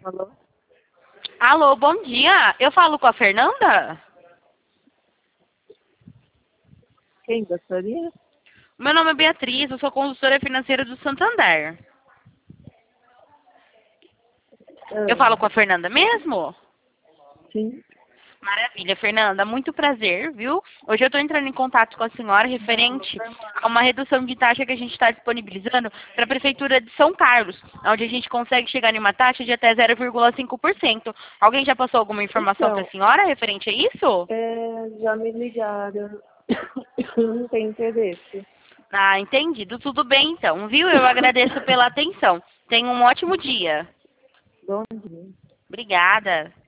Alô? Alô, bom dia. Eu falo com a Fernanda? Quem gostaria? Meu nome é Beatriz, eu sou consultora financeira do Santander. Eu falo com a Fernanda mesmo? Sim. Maravilha, Fernanda, muito prazer, viu? Hoje eu estou entrando em contato com a senhora referente a uma redução de taxa que a gente está disponibilizando para a Prefeitura de São Carlos, onde a gente consegue chegar em uma taxa de até 0,5%. Alguém já passou alguma informação para a Então, senhora referente a isso? já me ligaram. Eu não tenho interesse. Ah, entendido. Tudo bem então, viu? Eu agradeço pela atenção. Tenha um ótimo dia. Bom dia. Obrigada.